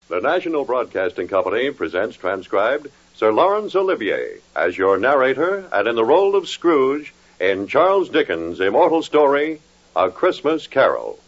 The National Broadcasting Company presents transcribed Sir Laurence Olivier as your narrator and in the role of Scrooge in Charles Dickens' immortal story, A Christmas Carol.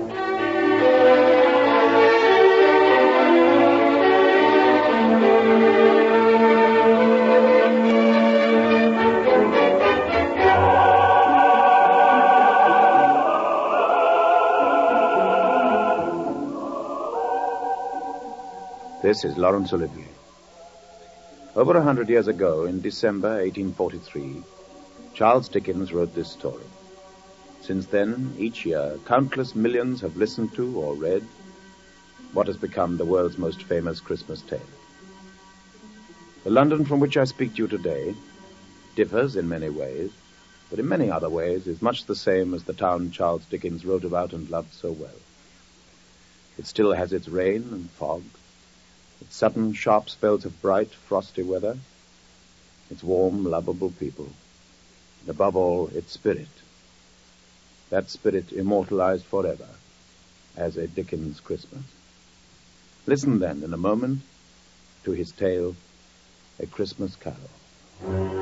This is Laurence Olivier. Over 100 years ago, in December 1843, Charles Dickens wrote this story. Since then, each year, countless millions have listened to or read what has become the world's most famous Christmas tale. The London from which I speak to you today differs in many ways, but in many other ways is much the same as the town Charles Dickens wrote about and loved so well. It still has its rain and fog, its sudden, sharp spells of bright, frosty weather, its warm, lovable people, and above all, its spirit. That spirit immortalized forever as a Dickens Christmas. Listen then, in a moment, to his tale, A Christmas Carol.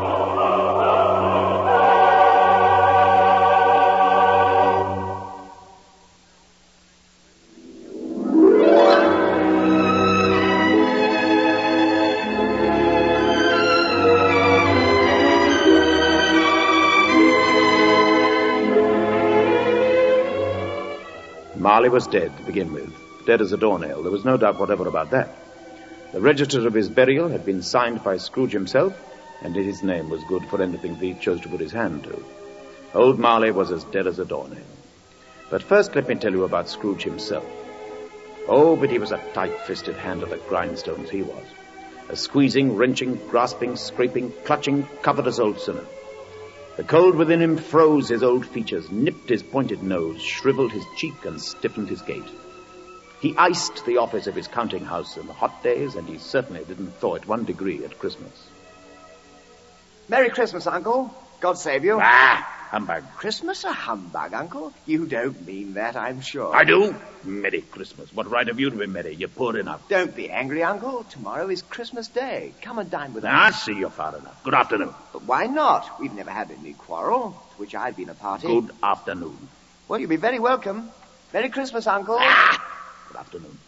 Marley was dead to begin with, dead as a doornail. There was no doubt whatever about that. The register of his burial had been signed by Scrooge himself, and his name was good for anything that he chose to put his hand to. Old Marley was as dead as a doornail. But first let me tell you about Scrooge himself. Oh, but he was a tight-fisted hand at the grindstones, he was. A squeezing, wrenching, grasping, scraping, clutching, covetous old sinner. The cold within him froze his old features, nipped his pointed nose, shriveled his cheek, and stiffened his gait. He iced the office of his counting house in the hot days, and he certainly didn't thaw it 1 degree at Christmas. Merry Christmas, Uncle. God save you. Humbug. Christmas a humbug, Uncle? You don't mean that, I'm sure. I do. Merry Christmas. What right have you to be merry? You're poor enough. Don't be angry, Uncle. Tomorrow is Christmas Day. Come and dine with us. I see you're far enough. Good afternoon. But why not? We've never had any quarrel, to which I've been a party. Good afternoon. Well, you'll be very welcome. Merry Christmas, Uncle. Good afternoon.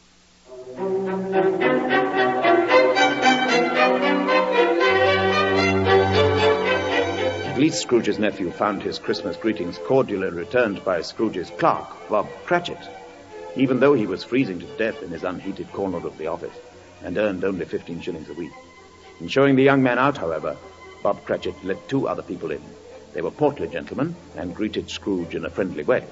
At least Scrooge's nephew found his Christmas greetings cordially returned by Scrooge's clerk, Bob Cratchit, even though he was freezing to death in his unheated corner of the office and earned only 15 shillings a week. In showing the young man out, however, Bob Cratchit let 2 other people in. They were portly gentlemen and greeted Scrooge in a friendly way.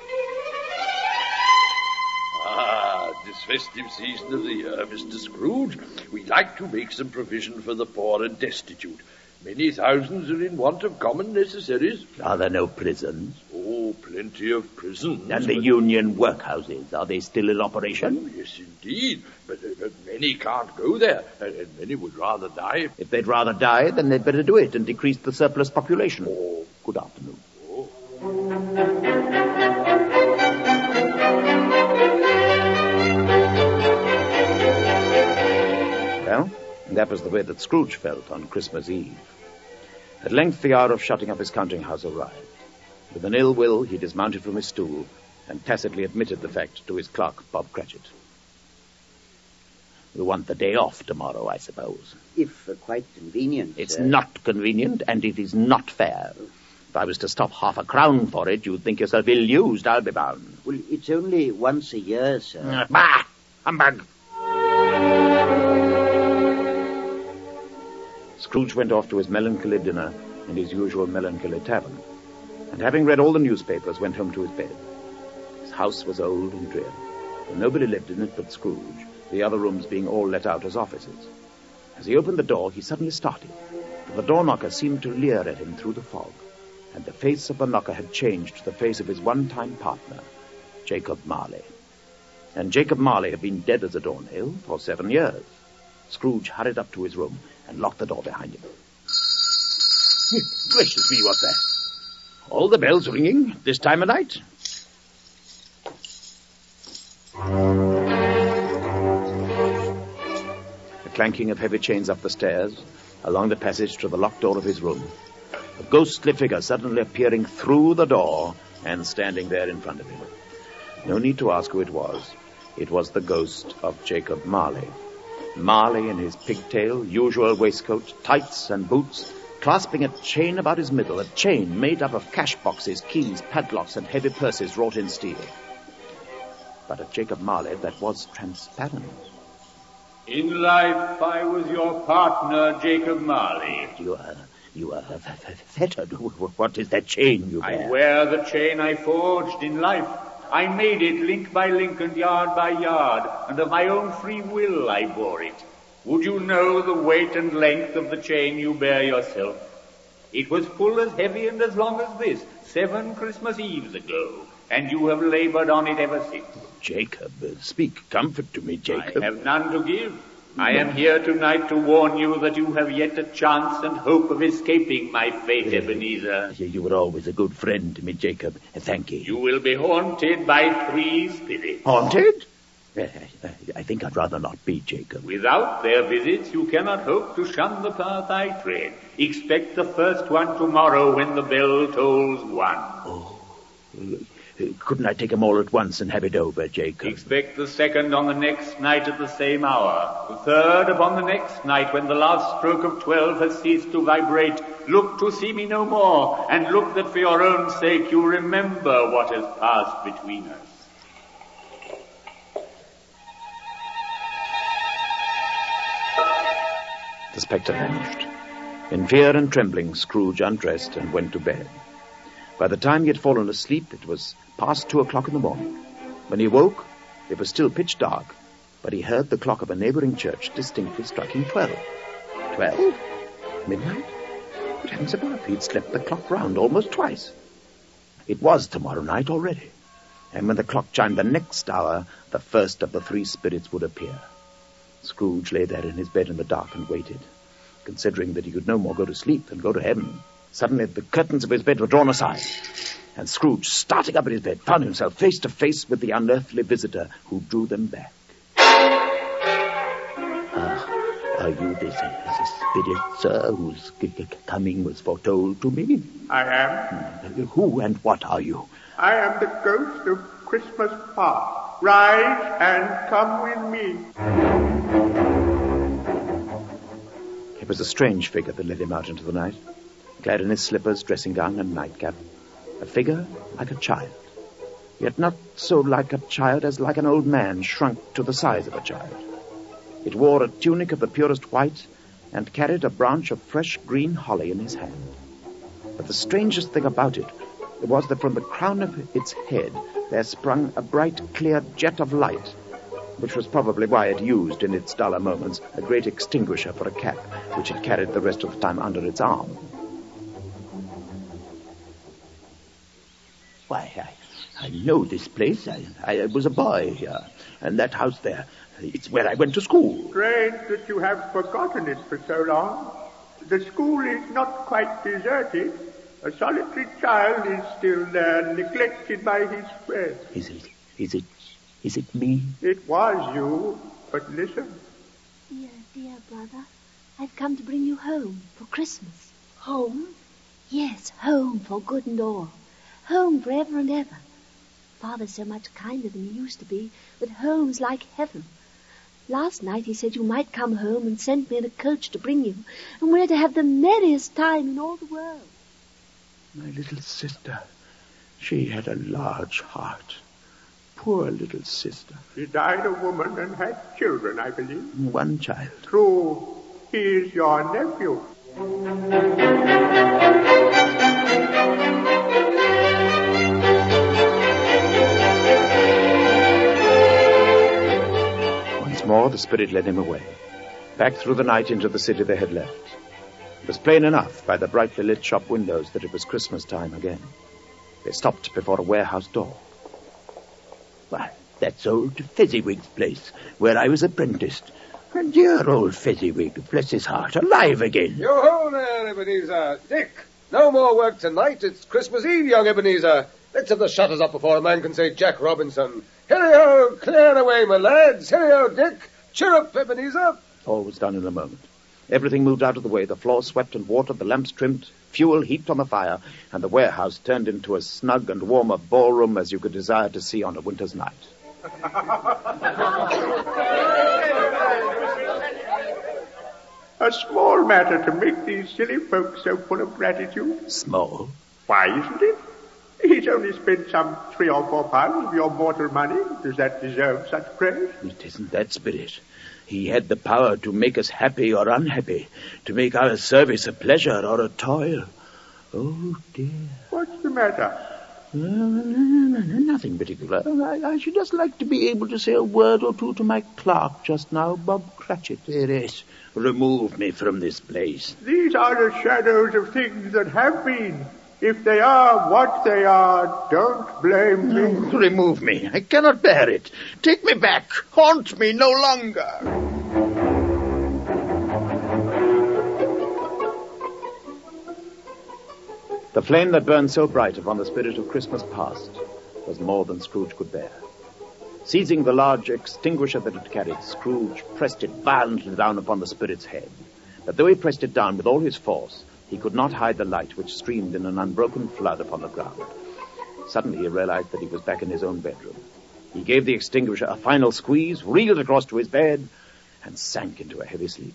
This festive season of the year, Mr. Scrooge, we like to make some provision for the poor and destitute. Many thousands are in want of common necessaries. Are there no prisons? Oh, plenty of prisons. And the union workhouses, are they still in operation? Oh, yes, indeed. But many can't go there, and many would rather die. If they'd rather die, then they'd better do it and decrease the surplus population. Oh. Good afternoon. Oh. Well, that was the way that Scrooge felt on Christmas Eve. At length the hour of shutting up his counting house arrived. With an ill will, he dismounted from his stool and tacitly admitted the fact to his clerk, Bob Cratchit. You want the day off tomorrow, I suppose. If quite convenient, It's sir. not convenient, and it is not fair. If I was to stop half a crown for it, you'd think yourself ill-used, I'll be bound. Well, it's only once a year, sir. Bah! Humbug! Scrooge went off to his melancholy dinner in his usual melancholy tavern, and having read all the newspapers, went home to his bed. His house was old and dreary, and nobody lived in it but Scrooge, the other rooms being all let out as offices. As he opened the door, he suddenly started, for the door knocker seemed to leer at him through the fog, and the face of the knocker had changed to the face of his one-time partner, Jacob Marley. And Jacob Marley had been dead as a doornail for 7 years. Scrooge hurried up to his room and locked the door behind him. Gracious me, what's that? All the bells ringing this time of night? clanking of heavy chains up the stairs, along the passage to the locked door of his room. A ghostly figure suddenly appearing through the door and standing there in front of him. No need to ask who it was. It was the ghost of Jacob Marley. Marley in his pigtail, usual waistcoat, tights and boots, clasping a chain about his middle, a chain made up of cash boxes, keys, padlocks, and heavy purses wrought in steel. But of Jacob Marley that was transparent. In life, I was your partner, Jacob Marley. You are fettered. What is that chain you bear? I wear the chain I forged in life. I made it link by link and yard by yard, and of my own free will I bore it. Would you know the weight and length of the chain you bear yourself? It was full as heavy and as long as this, 7 Christmas Eves ago, and you have labored on it ever since. Jacob, speak comfort to me, Jacob. I have none to give. I am here tonight to warn you that you have yet a chance and hope of escaping my fate, Ebenezer. You were always a good friend to me, Jacob. Thank you. You will be haunted by 3 spirits. Haunted? I think I'd rather not be, Jacob. Without their visits, you cannot hope to shun the path I tread. Expect the first one tomorrow when the bell tolls 1. Oh, couldn't I take them all at once and have it over, Jacob? Expect the second on the next night at the same hour. The third upon the next night when the last stroke of 12 has ceased to vibrate. Look to see me no more, and look that for your own sake you remember what has passed between us. The spectre vanished. In fear and trembling, Scrooge undressed and went to bed. By the time he had fallen asleep, it was past 2 o'clock in the morning. When he woke, it was still pitch dark, but he heard the clock of a neighboring church distinctly striking 12. 12? Midnight? Good heavens above, he'd slept the clock round almost twice. It was tomorrow night already, and when the clock chimed the next hour, the first of the 3 spirits would appear. Scrooge lay there in his bed in the dark and waited, considering that he could no more go to sleep than go to heaven. Suddenly the curtains of his bed were drawn aside, and Scrooge, starting up in his bed, found himself face to face with the unearthly visitor who drew them back. Are you this spirit, sir, whose coming was foretold to me? I am. Who and what are you? I am the ghost of Christmas past. Rise and come with me. It was a strange figure that led him out into the night, clad in his slippers, dressing gown, and nightcap. A figure like a child, yet not so like a child as like an old man shrunk to the size of a child. It wore a tunic of the purest white and carried a branch of fresh green holly in his hand. But the strangest thing about it was that from the crown of its head there sprung a bright, clear jet of light, which was probably why it used in its duller moments a great extinguisher for a cap, which it carried the rest of the time under its arm. Why, I know this place. I was a boy here, and that house there, it's where I went to school. Strange that you have forgotten it for so long. The school is not quite deserted. A solitary child is still there, neglected by his friends. Is it me? It was you, but listen. Dear brother, I've come to bring you home for Christmas. Home? Yes, home for good and all. Home forever and ever. Father's so much kinder than he used to be that home's like heaven. Last night he said you might come home and sent me in a coach to bring you, and we're to have the merriest time in all the world. My little sister, she had a large heart. Poor little sister. She died a woman and had children, I believe. One child. True. He is your nephew. Once more the spirit led him away, back through the night into the city they had left. It was plain enough by the brightly lit shop windows that it was Christmas time again. They stopped before a warehouse door. Why, that's old Fezziwig's place, where I was apprenticed. And dear old Fezziwig, bless his heart, alive again. Yo-ho there, Ebenezer. Dick, no more work tonight. It's Christmas Eve, young Ebenezer. Let's have the shutters up before a man can say Jack Robinson. Hilly-ho, clear away, my lads. Hilly-ho, Dick. Cheer up, Ebenezer. All was done in a moment. Everything moved out of the way, the floor swept and watered, the lamps trimmed, fuel heaped on the fire, and the warehouse turned into as snug and warm a ballroom as you could desire to see on a winter's night. A small matter to make these silly folks so full of gratitude. Small? Why isn't it? He's only spent some 3 or 4 pounds of your mortal money. Does that deserve such praise? It isn't that, Spirit. He had the power to make us happy or unhappy, to make our service a pleasure or a toil. Oh, dear. What's the matter? Nothing particular. I should just like to be able to say a word or two to my clerk just now, Bob Cratchit. Yes, remove me from this place. These are the shadows of things that have been. If they are what they are, don't blame me. No, remove me. I cannot bear it. Take me back. Haunt me no longer. The flame that burned so bright upon the spirit of Christmas past was more than Scrooge could bear. Seizing the large extinguisher that it carried, Scrooge pressed it violently down upon the spirit's head. But though he pressed it down with all his force, he could not hide the light which streamed in an unbroken flood upon the ground. Suddenly he realized that he was back in his own bedroom. He gave the extinguisher a final squeeze, reeled across to his bed, and sank into a heavy sleep.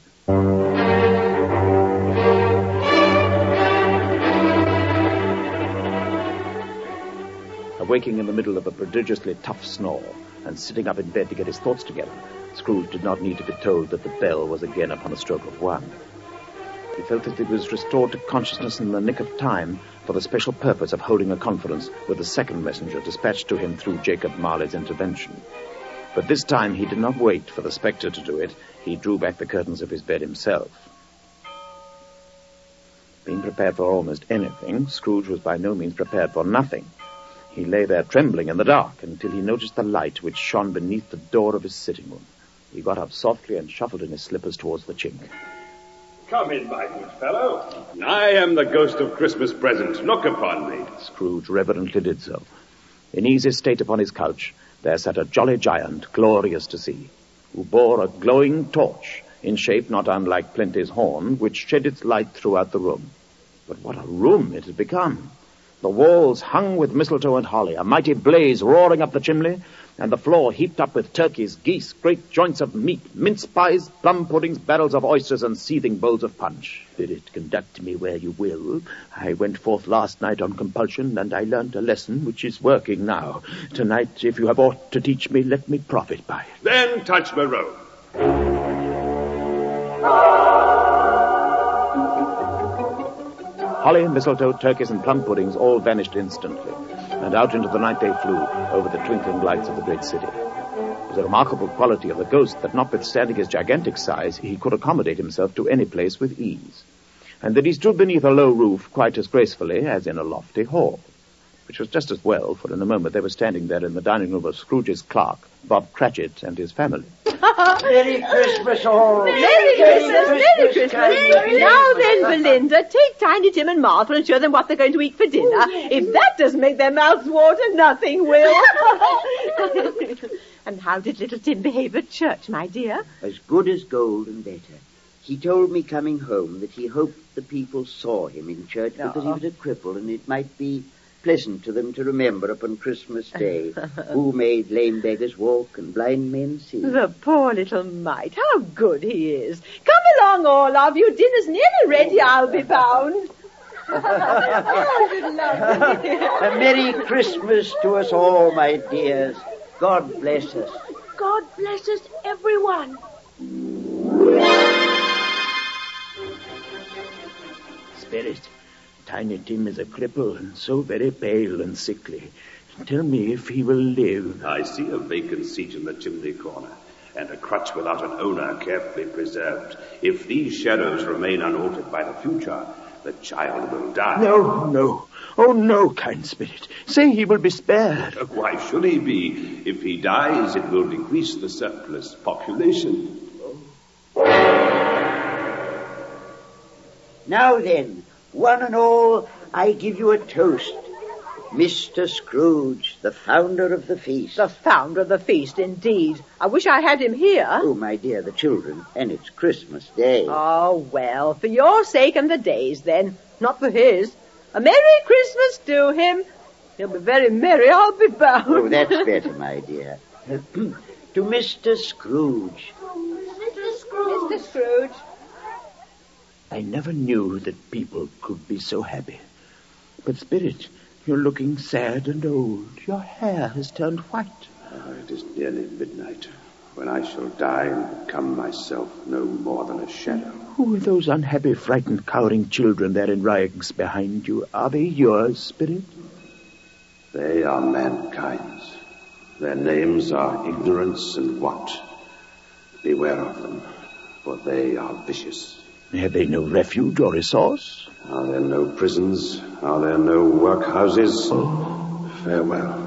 Awaking in the middle of a prodigiously tough snore, and sitting up in bed to get his thoughts together, Scrooge did not need to be told that the bell was again upon the stroke of 1. He felt that he was restored to consciousness in the nick of time for the special purpose of holding a conference with the second messenger dispatched to him through Jacob Marley's intervention. But this time he did not wait for the spectre to do it. He drew back the curtains of his bed himself. Being prepared for almost anything, Scrooge was by no means prepared for nothing. He lay there trembling in the dark until he noticed the light which shone beneath the door of his sitting room. He got up softly and shuffled in his slippers towards the chink. Come in, my good fellow. I am the ghost of Christmas present. Look upon me. Scrooge reverently did so. In easy state upon his couch, there sat a jolly giant, glorious to see, who bore a glowing torch, in shape not unlike Plenty's horn, which shed its light throughout the room. But what a room it had become! The walls hung with mistletoe and holly, a mighty blaze roaring up the chimney, and the floor heaped up with turkeys, geese, great joints of meat, mince pies, plum puddings, barrels of oysters, and seething bowls of punch. Spirit, conduct me where you will. I went forth last night on compulsion, and I learnt a lesson which is working now. Tonight, if you have aught to teach me, let me profit by it. Then touch my robe. Holly, mistletoe, turkeys, and plum puddings all vanished instantly, and out into the night they flew over the twinkling lights of the great city. It was a remarkable quality of the ghost that, notwithstanding his gigantic size, he could accommodate himself to any place with ease, and that he stood beneath a low roof quite as gracefully as in a lofty hall, which was just as well, for in a moment they were standing there in the dining room of Scrooge's clerk, Bob Cratchit, and his family. Merry Christmas, all! Merry Christmas! Now then, Belinda, take Tiny Tim and Martha and show them what they're going to eat for dinner. If that doesn't make their mouths water, nothing will. And how did little Tim behave at church, my dear? As good as gold and better. He told me coming home that he hoped the people saw him in church because he was a cripple, and it might be pleasant to them to remember upon Christmas Day who made lame beggars walk and blind men see. The poor little mite. How good he is. Come along, all of you. Dinner's nearly ready, I'll be bound. Oh, good luck. A Merry Christmas to us all, my dears. God bless us. God bless us, everyone. Spirit, Tiny Tim is a cripple and so very pale and sickly. Tell me if he will live. I see a vacant seat in the chimney corner, and a crutch without an owner carefully preserved. If these shadows remain unaltered by the future, the child will die. No. Oh, no, kind spirit. Say he will be spared. Why should he be? If he dies, it will decrease the surplus population. Now then, one and all, I give you a toast. Mr. Scrooge, the founder of the feast. The founder of the feast, indeed. I wish I had him here. Oh, my dear, the children, and it's Christmas Day. Oh, well, for your sake and the day's, then. Not for his. A Merry Christmas to him. He'll be very merry, I'll be bound. Oh, that's better, my dear. To Mr. Scrooge. Mr. Scrooge. Mr. Scrooge. I never knew that people could be so happy. But, Spirit, you're looking sad and old. Your hair has turned white. It is nearly midnight, when I shall die and become myself no more than a shadow. Who are those unhappy, frightened, cowering children there in rags behind you? Are they yours, Spirit? They are mankind's. Their names are Ignorance and Want. Beware of them, for they are vicious. Have they no refuge or resource? Are there no prisons? Are there no workhouses? Oh. Farewell.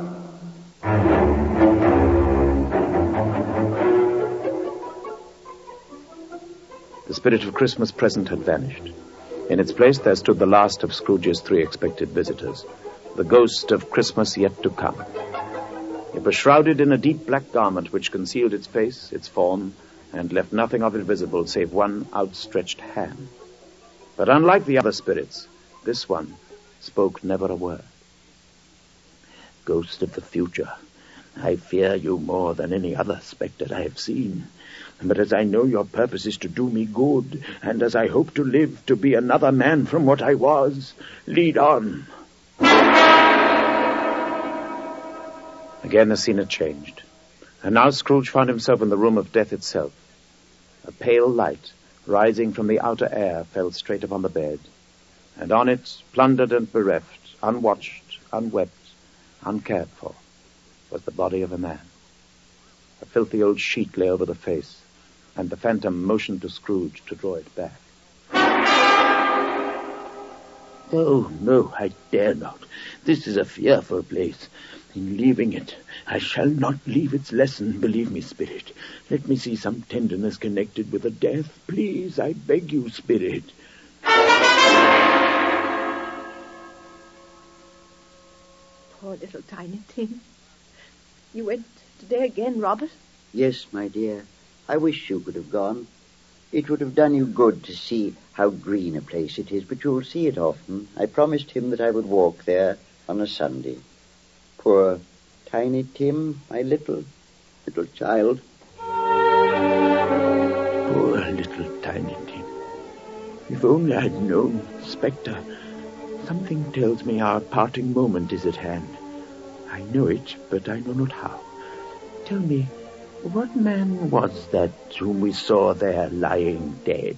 The spirit of Christmas present had vanished. In its place there stood the last of Scrooge's 3 expected visitors, the ghost of Christmas yet to come. It was shrouded in a deep black garment which concealed its face, its form, and left nothing of it visible save one outstretched hand. But unlike the other spirits, this one spoke never a word. Ghost of the future, I fear you more than any other spectre I have seen. But as I know your purpose is to do me good, and as I hope to live to be another man from what I was, lead on. Again the scene had changed, and now Scrooge found himself in the room of death itself. A pale light, rising from the outer air, fell straight upon the bed, and on it, plundered and bereft, unwatched, unwept, uncared for, was the body of a man. A filthy old sheet lay over the face, and the phantom motioned to Scrooge to draw it back. Oh, no, I dare not. This is a fearful place. In leaving it, I shall not leave its lesson, believe me, Spirit. Let me see some tenderness connected with the death. Please, I beg you, Spirit. Poor little Tiny Tim. You went today again, Robert? Yes, my dear. I wish you could have gone. It would have done you good to see how green a place it is, but you'll see it often. I promised him that I would walk there on a Sunday. Poor Tiny Tim, my little child. Poor little Tiny Tim. If only I'd known, Spectre. Something tells me our parting moment is at hand. I know it, but I know not how. Tell me, what man was that whom we saw there lying dead?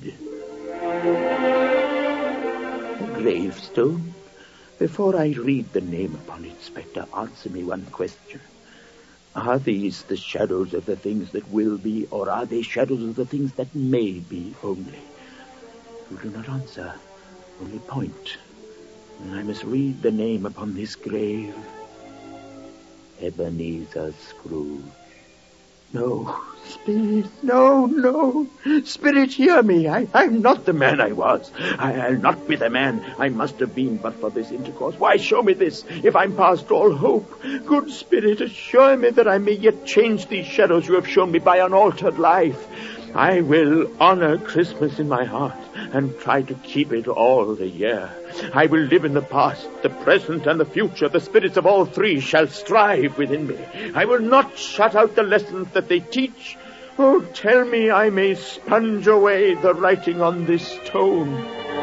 A gravestone? Before I read the name upon it, Spectre, answer me one question. Are these the shadows of the things that will be, or are they shadows of the things that may be only? You do not answer, only point. And I must read the name upon this grave. Ebenezer Scrooge. No, Spirit, no. Spirit, hear me. I'm not the man I was. I'll not be the man I must have been but for this intercourse. Why show me this, if I'm past all hope? Good Spirit, assure me that I may yet change these shadows you have shown me by an altered life. I will honor Christmas in my heart and try to keep it all the year. I will live in the past, the present, and the future. The spirits of all 3 shall strive within me. I will not shut out the lessons that they teach. Oh, tell me I may sponge away the writing on this stone.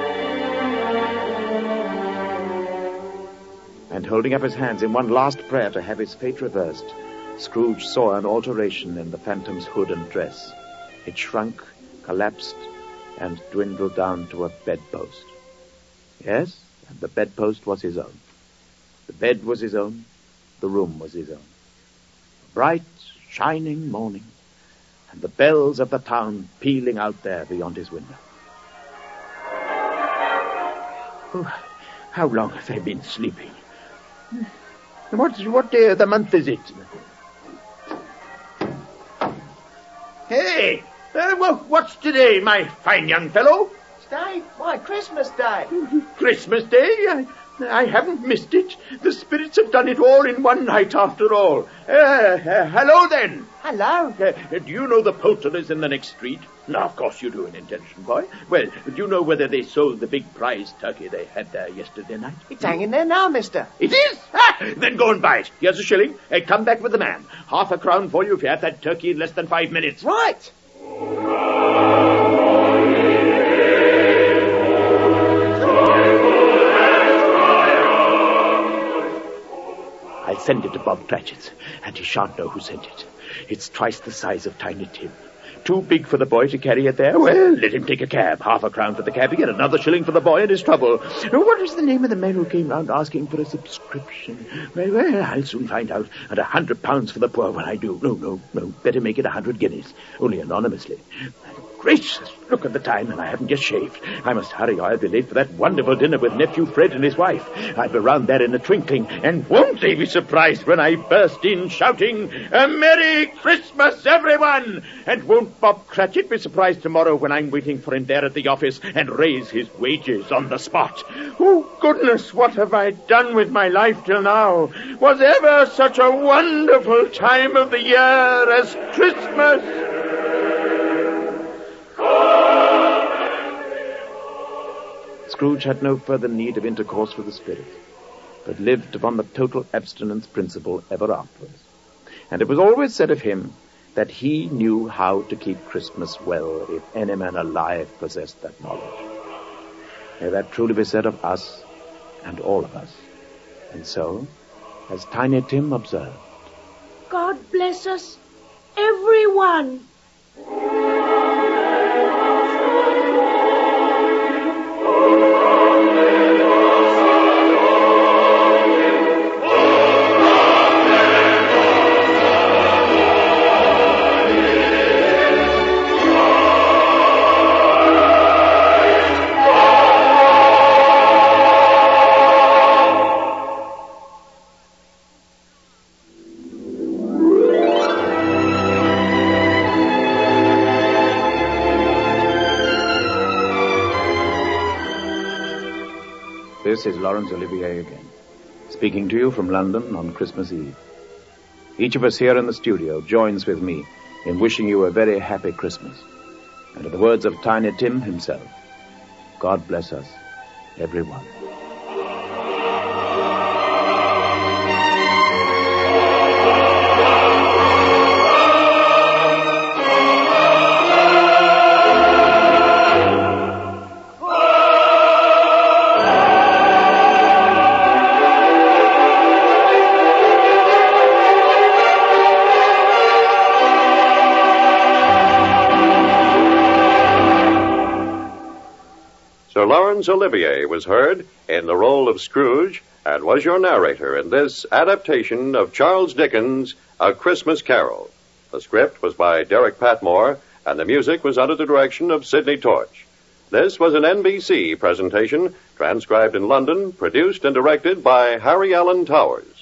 And holding up his hands in one last prayer to have his fate reversed, Scrooge saw an alteration in the phantom's hood and dress. It shrunk, collapsed, and dwindled down to a bedpost. Yes, and the bedpost was his own. The bed was his own. The room was his own. A bright, shining morning, and the bells of the town pealing out there beyond his window. Oh, how long have I been sleeping? What day of the month is it? Hey! What's today, my fine young fellow? It's Day. Why, Christmas Day. Christmas Day? I haven't missed it. The spirits have done it all in one night after all. Hello then. Hello. Do you know the poulterers in the next street? No, of course you do, in intention, boy. Well, do you know whether they sold the big prize turkey they had there yesterday night? It's hanging there now, mister. It is? Then go and buy it. Here's a shilling. Come back with the man. Half a crown for you if you have that turkey in less than 5 minutes. Right. I'll send it to Bob Cratchit's, and he shan't know who sent it. It's twice the size of Tiny Tim. Too big for the boy to carry it there? Well, let him take a cab. Half a crown for the cab, and another shilling for the boy and his trouble. What is the name of the man who came round asking for a subscription? Well, I'll soon find out. And £100 for the poor when I do. No. Better make it 100 guineas. Only anonymously. Gracious, look at the time, and I haven't just shaved. I must hurry, or I'll be late for that wonderful dinner with Nephew Fred and his wife. I'll be round there in a twinkling, and won't they be surprised when I burst in shouting, "A Merry Christmas, everyone!" And won't Bob Cratchit be surprised tomorrow when I'm waiting for him there at the office and raise his wages on the spot? Oh, goodness, what have I done with my life till now? Was ever such a wonderful time of the year as Christmas? Scrooge had no further need of intercourse with the spirit, but lived upon the total abstinence principle ever afterwards. And it was always said of him that he knew how to keep Christmas well, if any man alive possessed that knowledge. May that truly be said of us and all of us. And so, as Tiny Tim observed, God bless us, everyone. This is Laurence Olivier again, speaking to you from London on Christmas Eve. Each of us here in the studio joins with me in wishing you a very happy Christmas. And in the words of Tiny Tim himself, God bless us, everyone. Sir Laurence Olivier was heard in the role of Scrooge and was your narrator in this adaptation of Charles Dickens' A Christmas Carol. The script was by Derek Patmore, and the music was under the direction of Sidney Torch. This was an NBC presentation, transcribed in London, produced and directed by Harry Allen Towers.